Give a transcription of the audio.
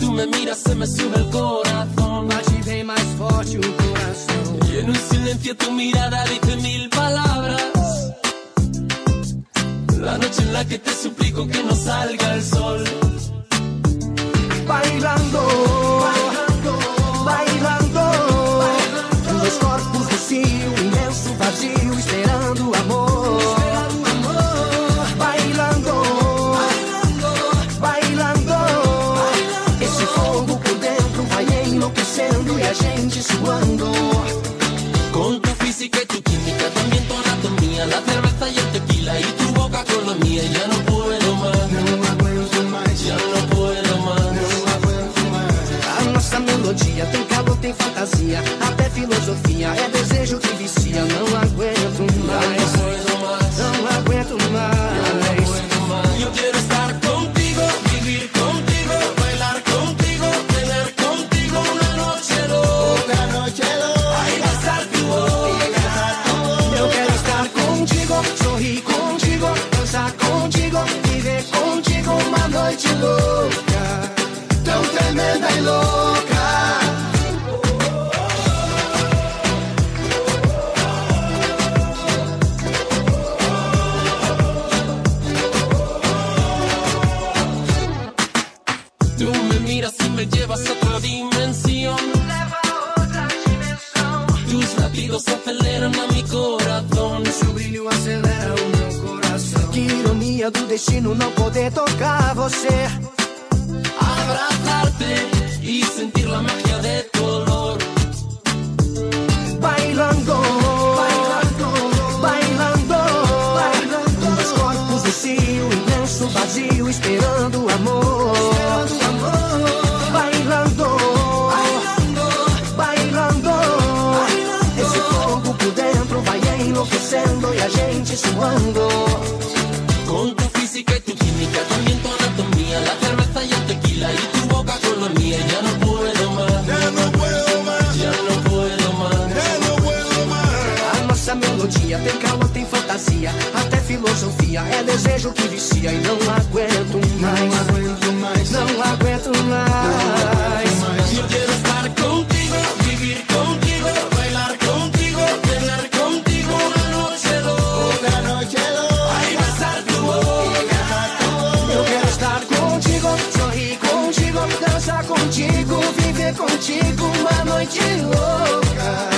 Tu me miras, se me sube el corazón. Bate bem mais forte o coração. Y en un silencio tu mirada dice mil palabras. La noche en la que te suplico que no salga el sol. Bailando, bailando, bailando, bailando. Dois corpos no cio, imenso vazio, esperando amor. Bailando, bailando, bailando. Esse fogo por dentro vai enlouquecendo e a gente suando. Con tu física y tu química, también tu anatomía, la cerveza y el tequila y tu boca con la mía. Ya no puedo más, Não aguento mais, ya no puedo más. não aguento mais. A nossa melodia tem calor, tem fantasia, até filosofia, é desejo que vicia. Não aguento mais, não aguento mais. Yo quiero estar contigo, vivir contigo, bailar contigo, tener contigo una noche loca. Ahí va a estar tu boca. Eu quero estar contigo, sorrir contigo, dançar contigo, viver contigo uma noite louca, tão tremenda e louca. Tú me miras y me llevas a otra dimensión. Tus latidos aceleran a mi corazón. Seu brilho acelera o meu coração. Que ironia do destino não poder tocar você. Abrazarte y sentir la magia de tu olor. Bailando, bailando, bailando, bailando. Dois corpos no cio, imenso vazio, esperando amor. Bailando, bailando, bailando. Esse fogo por dentro vai enlouquecendo e a gente suando. Con tu física y tu química, también tu anatomía, la cerveza y el tequila y tu boca con la mía. Ya no puedo más, Ya no puedo más, ya no puedo más. ya no puedo más. A nossa melodia tem calor, tem fantasia, até filosofia, é desejo que vicia. E não aguento mais, Não aguento mais, não aguento mais. Yo quiero estar contigo, vivir contigo, bailar contigo, tener contigo una noche loca. Ahí va a estar tu boca. Eu quero estar contigo, sorrir contigo, dançar contigo, viver contigo uma noite louca.